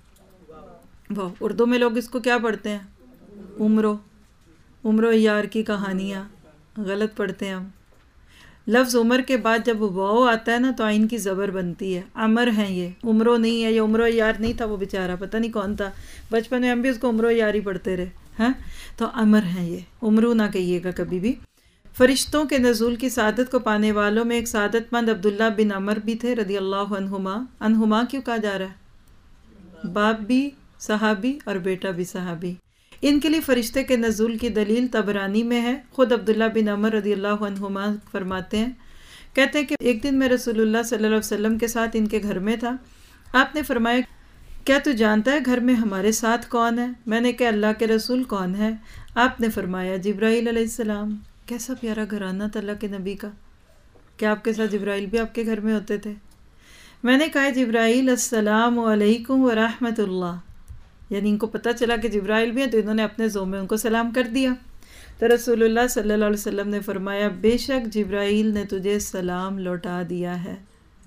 واہ۔ اردو میں لوگ اس کو کیا پڑھتے ہیں؟ عمرو یار کی کہانیاں، غلط پڑھتے ہیں ہم۔ لفظ عمر کے بعد جب واو آتا ہے نا تو عین کی زبر بنتی ہے۔ عمر ہیں یہ، عمرو نہیں ہے، یہ عمرو یار نہیں تھا وہ بیچارہ، پتہ نہیں کون تھا، بچپن میں ہم بھی اس کو عمرو یار ہی پڑھتے رہے ہیں، تو عمر ہیں یہ، عمرو نہ کہیے گا کبھی بھی۔ فرشتوں کے نزول کی سعادت کو پانے والوں میں ایک سعادت مند عبداللہ بن عمر بھی تھے رضی اللہ عنہما کیوں کہا جا رہا ہے؟ باپ بھی صحابی اور بیٹا بھی صحابی۔ ان کے لیے فرشتے کے نزول کی دلیل طبرانی میں ہے۔ خود عبداللہ بن عمر رضی اللہ عنہما فرماتے ہیں، کہتے ہیں کہ ایک دن میں رسول اللہ صلی اللہ علیہ وسلم کے ساتھ ان کے گھر میں تھا۔ آپ نے فرمایا، کیا تو جانتا ہے گھر میں ہمارے ساتھ کون ہے؟ میں نے کہا اللہ کے رسول کون ہے؟ آپ نے فرمایا جبرائیل علیہ السلام۔ کیسا پیارا گھرانہ تھا اللہ کے نبی کا، کیا آپ کے ساتھ جبرائیل بھی آپ کے گھر میں ہوتے تھے؟ میں نے کہا جبرائیل السلام علیکم ورحمۃ اللہ، یعنی ان کو پتہ چلا کہ جبرائیل بھی ہیں تو انہوں نے اپنے ذو میں ان کو سلام کر دیا. تو رسول اللہ صلی اللہ علیہ وسلم نے فرمایا بے شک جبرائیل نے تجھے سلام لوٹا دیا ہے.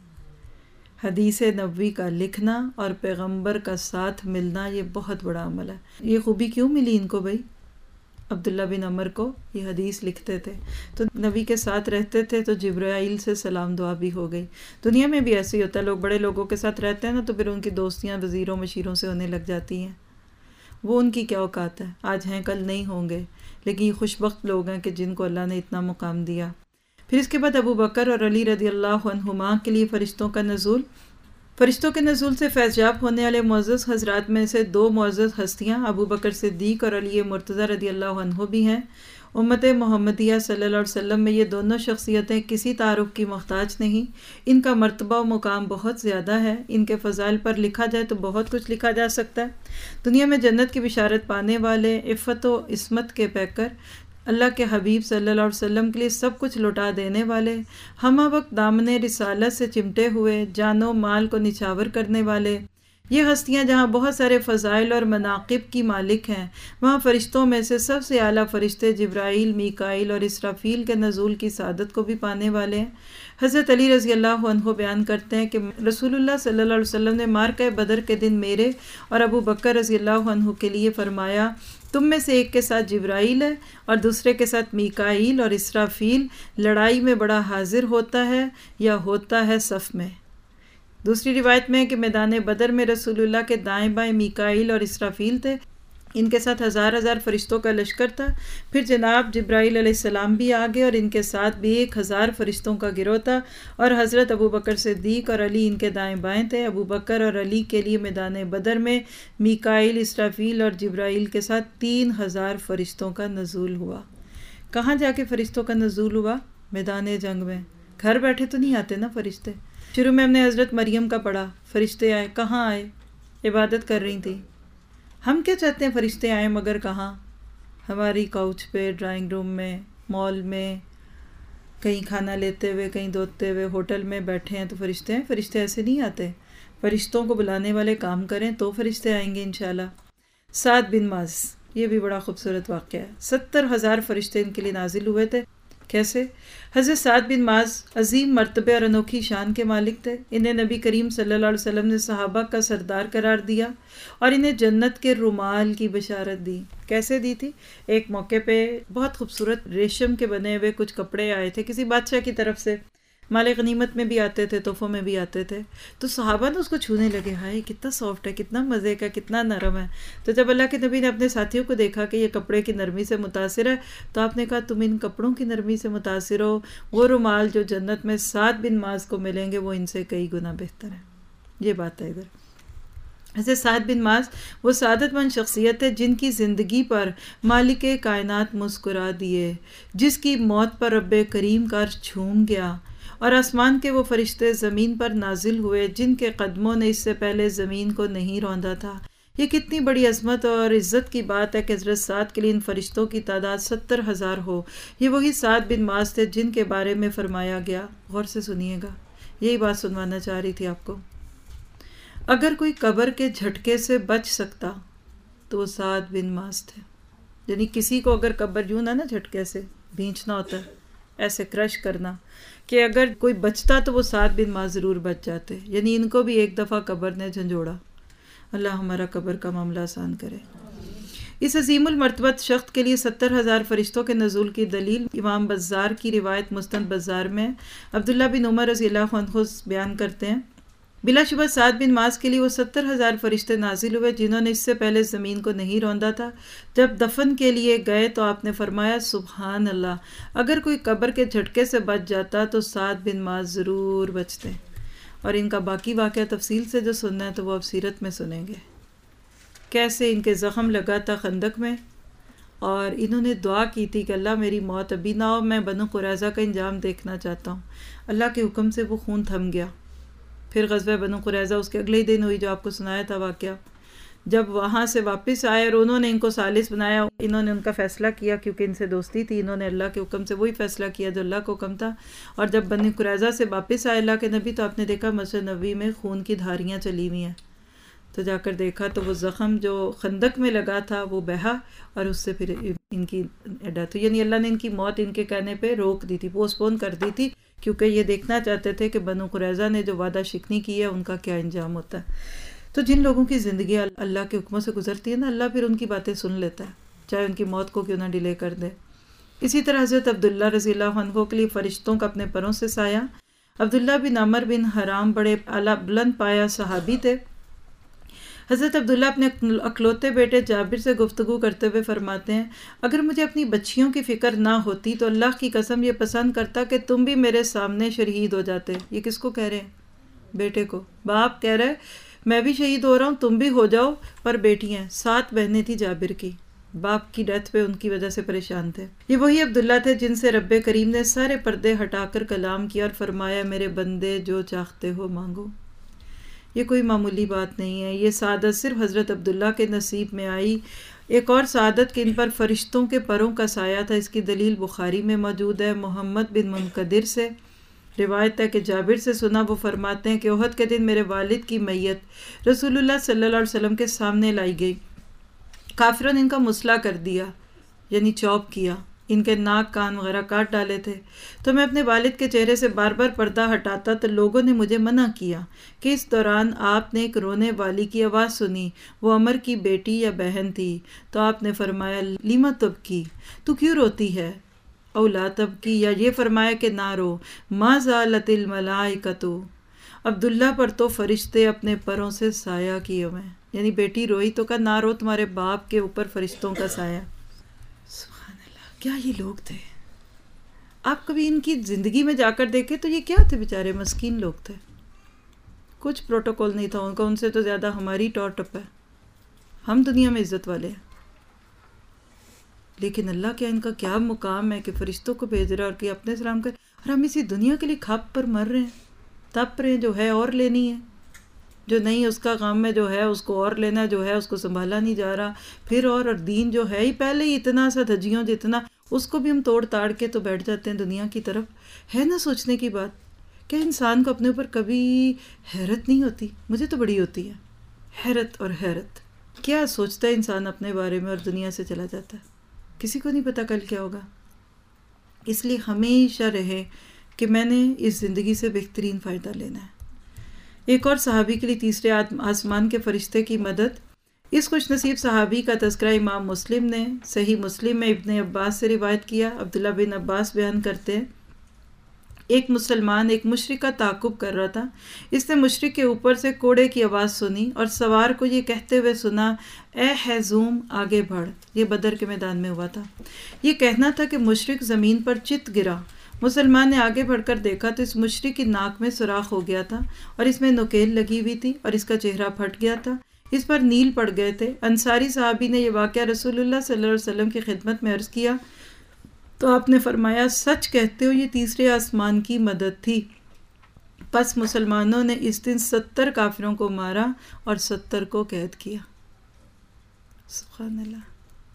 حدیث نبوی کا لکھنا اور پیغمبر کا ساتھ ملنا یہ بہت بڑا عمل ہے. یہ خوبی کیوں ملی ان کو بھائی؟ عبداللہ بن عمر کو یہ حدیث لکھتے تھے تو نبی کے ساتھ رہتے تھے تو جبرائیل سے سلام دعا بھی ہو گئی. دنیا میں بھی ایسے ہی ہوتا ہے، لوگ بڑے لوگوں کے ساتھ رہتے ہیں نا تو پھر ان کی دوستیاں وزیروں مشیروں سے ہونے لگ جاتی ہیں. وہ ان کی کیا اوقات ہے، آج ہیں کل نہیں ہوں گے، لیکن یہ خوش بخت لوگ ہیں کہ جن کو اللہ نے اتنا مقام دیا. پھر اس کے بعد ابو بکر اور علی رضی اللہ عنہما کے لیے فرشتوں کا نزول. فرشتوں کے نزول سے فیض یاب ہونے والے معزز حضرات میں سے دو معزز ہستیاں ابو بکر صدیق اور علی مرتضیٰ رضی اللہ عنہ بھی ہیں. امت محمدیہ صلی اللہ علیہ وسلم میں یہ دونوں شخصیتیں کسی تعارف کی محتاج نہیں. ان کا مرتبہ و مقام بہت زیادہ ہے. ان کے فضائل پر لکھا جائے تو بہت کچھ لکھا جا سکتا ہے. دنیا میں جنت کی بشارت پانے والے، عفت و عصمت کے پیکر، اللہ کے حبیب صلی اللہ علیہ وسلم کے لیے سب کچھ لوٹا دینے والے، ہمہ وقت دامن رسالت سے چمٹے ہوئے، جان و مال کو نچھاور کرنے والے، یہ ہستیاں جہاں بہت سارے فضائل اور مناقب کی مالک ہیں، وہاں فرشتوں میں سے سب سے اعلیٰ فرشتے جبرائیل، میکائیل اور اسرافیل کے نزول کی سعادت کو بھی پانے والے ہیں. حضرت علی رضی اللہ عنہ بیان کرتے ہیں کہ رسول اللہ صلی اللہ علیہ وسلم نے معرکہ بدر کے دن میرے اور ابو بکر رضی اللہ عنہ کے لیے فرمایا تم میں سے ایک کے ساتھ جبرائیل ہے اور دوسرے کے ساتھ میکائیل اور اسرافیل لڑائی میں بڑا حاضر ہوتا ہے یا ہوتا ہے صف میں. دوسری روایت میں ہے کہ میدان بدر میں رسول اللہ کے دائیں بائیں میکائیل اور اسرافیل تھے، ان کے ساتھ ہزار ہزار فرشتوں کا لشکر تھا. پھر جناب جبرائیل علیہ السلام بھی آگے اور ان کے ساتھ بھی 1000 فرشتوں کا گروہ تھا، اور حضرت ابو بکر صدیق اور علی ان کے دائیں بائیں تھے. ابو بکر اور علی کے لیے میدان بدر میں میکائیل، اسرافیل اور جبرائیل کے ساتھ 3000 فرشتوں کا نزول ہوا. کہاں جا کے فرشتوں کا نزول ہوا؟ میدان جنگ میں. گھر بیٹھے تو نہیں آتے نا فرشتے. شروع میں ہم نے حضرت مریم کا پڑھا، فرشتے آئے. کہاں آئے؟ عبادت کر رہی تھی. ہم کیا چاہتے ہیں فرشتے آئیں مگر کہاں؟ ہماری کاؤچ پہ، ڈرائنگ روم میں، مال میں، کہیں کھانا لیتے ہوئے، کہیں دھوتے ہوئے، ہوٹل میں بیٹھے ہیں تو فرشتے ہیں. فرشتے ایسے نہیں آتے. فرشتوں کو بلانے والے کام کریں تو فرشتے آئیں گے انشاءاللہ. سعد بن معاذ، یہ بھی بڑا خوبصورت واقعہ ہے. 70,000 فرشتے ان کے لیے نازل ہوئے تھے. کیسے؟ حضرت سعد بن معاذ عظیم مرتبے اور انوکھی شان کے مالک تھے. انہیں نبی کریم صلی اللہ علیہ وسلم نے صحابہ کا سردار قرار دیا اور انہیں جنت کے رومال کی بشارت دی. کیسے دی تھی؟ ایک موقع پہ بہت خوبصورت ریشم کے بنے ہوئے کچھ کپڑے آئے تھے کسی بادشاہ کی طرف سے. مال غنیمت میں بھی آتے تھے، تحفوں میں بھی آتے تھے. تو صحابہ نے اس کو چھونے لگے، ہائے کتنا سافٹ ہے، کتنا مزے کا، کتنا نرم ہے. تو جب اللہ کے نبی نے اپنے ساتھیوں کو دیکھا کہ یہ کپڑے کی نرمی سے متاثر ہے تو آپ نے کہا تم ان کپڑوں کی نرمی سے متاثر ہو، وہ رومال جو جنت میں سعد بن معاذ کو ملیں گے وہ ان سے کئی گنا بہتر ہے. یہ بات ہے. ادھر حضرت سعد بن معاذ وہ سعادت مند شخصیت ہے جن کی زندگی پر مالک کائنات مسکرا دیے، جس کی موت پر رب کریم کا عرش جھوم گیا اور آسمان کے وہ فرشتے زمین پر نازل ہوئے جن کے قدموں نے اس سے پہلے زمین کو نہیں روندا تھا. یہ کتنی بڑی عظمت اور عزت کی بات ہے کہ حضرت سعد کے لیے ان فرشتوں کی تعداد 70,000 ہو. یہ وہی سعد بن معاذ تھے جن کے بارے میں فرمایا گیا. غور سے سنیے گا، یہی بات سنوانا چاہ رہی تھی آپ کو. اگر کوئی قبر کے جھٹکے سے بچ سکتا تو وہ سعد بن معاذ تھے. یعنی کسی کو اگر قبر یوں نہ جھٹکے سے بھینچنا ہوتا ہے، ایسے کرش کرنا، کہ اگر کوئی بچتا تو وہ سعد بن معاذ ضرور بچ جاتے. یعنی ان کو بھی ایک دفعہ قبر نے جھنجھوڑا. اللہ ہمارا قبر کا معاملہ آسان کرے. اس عظیم المرتبت شخص کے لیے 70,000 فرشتوں کے نزول کی دلیل امام بزار کی روایت مستند بزار میں عبداللہ بن عمر رضی اللہ عنہ بیان کرتے ہیں. بلا شبہ سعد بن معاذ کے لیے وہ 70,000 فرشتے نازل ہوئے جنہوں نے اس سے پہلے زمین کو نہیں روندا تھا. جب دفن کے لیے گئے تو آپ نے فرمایا سبحان اللہ، اگر کوئی قبر کے جھٹکے سے بچ جاتا تو سعد بن معاذ ضرور بچتے. اور ان کا باقی واقعہ تفصیل سے جو سننا ہے تو وہ اب سیرت میں سنیں گے. کیسے ان کے زخم لگا تھا خندق میں اور انہوں نے دعا کی تھی کہ اللہ میری موت ابھی نہ ہو، میں بنو قریظہ کا انجام دیکھنا چاہتا ہوں. اللہ کے حکم سے وہ خون تھم گیا. پھر غزوہ بنو قریظہ اس کے اگلے ہی دن ہوئی جو آپ کو سنایا تھا واقعہ. جب وہاں سے واپس آئے اور انہوں نے ان کو ثالث بنایا، انہوں نے ان کا فیصلہ کیا کیونکہ ان سے دوستی تھی، انہوں نے اللہ کے حکم سے وہی فیصلہ کیا جو اللہ کا حکم تھا. اور جب بنی قریظہ سے واپس آئے اللہ کے نبی تو آپ نے دیکھا مسجد نبوی میں خون کی دھاریاں چلی ہوئی ہیں. تو جا کر دیکھا تو وہ زخم جو خندق میں لگا تھا وہ بہا اور اس سے پھر ان کی ڈیتھ. یعنی اللہ نے ان کی موت ان کے کہنے پہ روک دی تھی، پوسٹ پون کر دی تھی، کیونکہ یہ دیکھنا چاہتے تھے کہ بنو قریظہ نے جو وعدہ شکنی کی ہے ان کا کیا انجام ہوتا ہے. تو جن لوگوں کی زندگی اللہ کے حکموں سے گزرتی ہے نا، اللہ پھر ان کی باتیں سن لیتا ہے، چاہے ان کی موت کو کیوں نہ ڈیلے کر دے. اسی طرح حضرت عبداللہ رضی اللہ عنہ کے لیے فرشتوں کا اپنے پروں سے سایہ. عبداللہ بن عمر بن حرام بڑے اعلیٰ بلند پایا صحابی تھے. حضرت عبداللہ اپنے اکلوتے بیٹے جابر سے گفتگو کرتے ہوئے فرماتے ہیں، اگر مجھے اپنی بچیوں کی فکر نہ ہوتی تو اللہ کی قسم یہ پسند کرتا کہ تم بھی میرے سامنے شہید ہو جاتے. یہ کس کو کہہ رہے ہیں؟ بیٹے کو. باپ کہہ رہے میں بھی شہید ہو رہا ہوں، تم بھی ہو جاؤ. پر بیٹی ہیں، 7 بہنیں تھیں جابر کی، باپ کی ڈیتھ پہ ان کی وجہ سے پریشان تھے. یہ وہی عبداللہ تھے جن سے رب کریم نے سارے پردے ہٹا کر کلام کیا اور فرمایا میرے بندے جو چاہتے ہو مانگو. یہ کوئی معمولی بات نہیں ہے، یہ سعادت صرف حضرت عبداللہ کے نصیب میں آئی. ایک اور سعادت کہ ان پر فرشتوں کے پروں کا سایہ تھا، اس کی دلیل بخاری میں موجود ہے. محمد بن منقدر سے روایت ہے کہ جابر سے سنا، وہ فرماتے ہیں کہ احد کے دن میرے والد کی میت رسول اللہ صلی اللہ علیہ وسلم کے سامنے لائی گئی. کافروں نے ان کا مسئلہ کر دیا، یعنی چوپ کیا، ان کے ناک کان وغیرہ کاٹ ڈالے تھے. تو میں اپنے والد کے چہرے سے بار بار پردہ ہٹاتا تو لوگوں نے مجھے منع کیا کہ اس دوران آپ نے ایک رونے والی کی آواز سنی، وہ عمر کی بیٹی یا بہن تھی. تو آپ نے فرمایا لیما تبکی، تو کیوں روتی ہے؟ او لا تبکی، یا یہ فرمایا کہ نہ رو. ما زالت الملائکۃ، عبداللہ پر تو فرشتے اپنے پروں سے سایہ کیے ہوئے. یعنی بیٹی روئی تو کہا نہ رو، تمہارے باپ کے اوپر فرشتوں کا سایہ. سبحان اللہ، کیا یہ لوگ تھے! آپ کبھی ان کی زندگی میں جا کر دیکھیں تو یہ کیا تھے؟ بیچارے مسکین لوگ تھے، کچھ پروٹوکول نہیں تھا ان کا. ان سے تو زیادہ ہماری ٹور ٹپ ہے، ہم دنیا میں عزت والے ہیں، لیکن اللہ کیا ان کا کیا مقام ہے کہ فرشتوں کو بھیج رہا اور کہ اپنے سلام کر. اور ہم اسی دنیا کے لیے کھپ پر مر رہے ہیں، تپ رہے ہیں. جو ہے اور لینی ہے، جو نہیں اس کا غم ہے، جو ہے اس کو اور لینا، جو ہے اس کو سنبھالا نہیں جا رہا. پھر اور دین جو ہے ہی پہلے ہی اتنا سا دھجیوں جتنا، اس کو بھی ہم توڑ تاڑ کے تو بیٹھ جاتے ہیں دنیا کی طرف. ہے نا سوچنے کی بات؟ کیا انسان کو اپنے اوپر کبھی حیرت نہیں ہوتی؟ مجھے تو بڑی ہوتی ہے حیرت. اور حیرت کیا سوچتا ہے انسان اپنے بارے میں اور دنیا سے چلا جاتا ہے. کسی کو نہیں پتا کل کیا ہوگا. اس لیے ہمیشہ رہے کہ میں نے اس زندگی سے بہترین فائدہ لینا ہے. ایک اور صحابی کے لیے تیسرے آسمان کے فرشتے کی مدد. اس خوش نصیب صحابی کا تذکرہ امام مسلم نے صحیح مسلم میں ابن عباس سے روایت کیا. عبداللہ بن عباس بیان کرتے ہیں ایک مسلمان ایک مشرک کا تعاقب کر رہا تھا. اس نے مشرک کے اوپر سے کوڑے کی آواز سنی اور سوار کو یہ کہتے ہوئے سنا اے حیزوم آگے بڑھ. یہ بدر کے میدان میں ہوا تھا. یہ کہنا تھا کہ مشرک زمین پر چت گرا. مسلمان نے آگے بڑھ کر دیکھا تو اس مشرک کی ناک میں سوراخ ہو گیا تھا اور اس میں نکیل لگی ہوئی تھی اور اس کا چہرہ پھٹ گیا تھا. اس پر نیل پڑ گئے تھے. انصاری صحابی نے یہ واقعہ رسول اللہ صلی اللہ علیہ وسلم کی خدمت میں عرض کیا تو آپ نے فرمایا سچ کہتے ہو، یہ تیسرے آسمان کی مدد تھی. پس مسلمانوں نے اس دن 70 کافروں کو مارا اور 70 کو قید کیا. سبحان اللہ.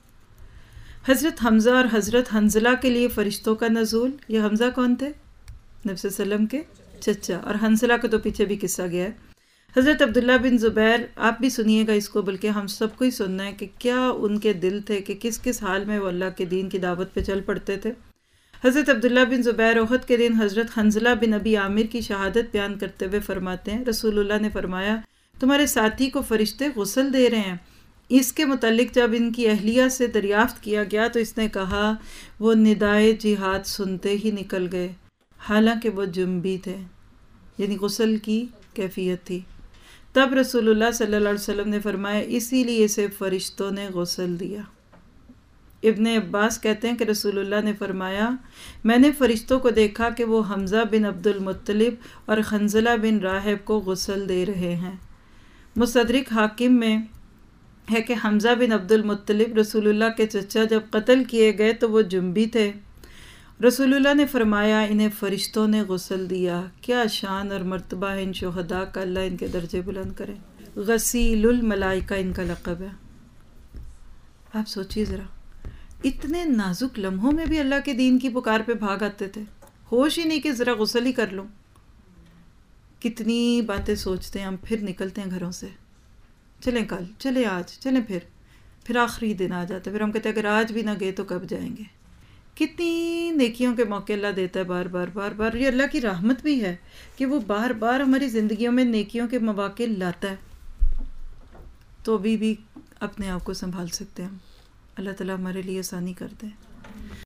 حضرت حمزہ اور حضرت حنظلہ کے لیے فرشتوں کا نزول. یہ حمزہ کون تھے؟ نبی صلی اللہ علیہ وسلم کے چچا. اور حنظلہ کا تو پیچھے بھی قصہ گیا ہے. حضرت عبداللہ بن زبیر، آپ بھی سنیے گا اس کو، بلکہ ہم سب کو ہی سننا ہے کہ کیا ان کے دل تھے کہ کس کس حال میں وہ اللہ کے دین کی دعوت پہ چل پڑتے تھے. حضرت عبداللہ بن زبیر احد کے دن حضرت حنظلہ بن ابی عامر کی شہادت بیان کرتے ہوئے فرماتے ہیں رسول اللہ نے فرمایا تمہارے ساتھی کو فرشتے غسل دے رہے ہیں. اس کے متعلق جب ان کی اہلیہ سے دریافت کیا گیا تو اس نے کہا وہ ندائے جہاد سنتے ہی نکل گئے حالانکہ وہ جنبی تھے. یعنی غسل کی کیفیت تھی. تب رسول اللہ صلی اللہ علیہ وسلم نے فرمایا اسی لیے اسے فرشتوں نے غسل دیا. ابن عباس کہتے ہیں کہ رسول اللہ نے فرمایا میں نے فرشتوں کو دیکھا کہ وہ حمزہ بن عبد المطلب اور حنظلہ بن راہب کو غسل دے رہے ہیں. مستدرک حاکم میں ہے کہ حمزہ بن عبد المطلب رسول اللہ کے چچا جب قتل کیے گئے تو وہ جنبی تھے. رسول اللہ نے فرمایا انہیں فرشتوں نے غسل دیا. کیا شان اور مرتبہ ہے ان شہداء کا، اللہ ان کے درجے بلند کرے. غسیل الملائکہ ان کا لقب ہے. آپ سوچیے ذرا، اتنے نازک لمحوں میں بھی اللہ کے دین کی پکار پہ بھاگ آتے تھے، ہوش ہی نہیں کہ ذرا غسل ہی کر لوں. کتنی باتیں سوچتے ہیں ہم، پھر نکلتے ہیں گھروں سے، چلیں کل، چلیں آج، چلیں پھر آخری دن آ جاتا ہے، پھر ہم کہتے ہیں اگر آج بھی نہ گئے تو کب جائیں گے. کتنی نیکیوں کے موقع اللہ دیتا ہے بار بار بار بار. یہ اللہ کی رحمت بھی ہے کہ وہ بار بار ہماری زندگیوں میں نیکیوں کے مواقع لاتا ہے. تو ابھی بھی اپنے آپ کو سنبھال سکتے ہیں ہم. اللہ تعالیٰ ہمارے لیے آسانی کر دے.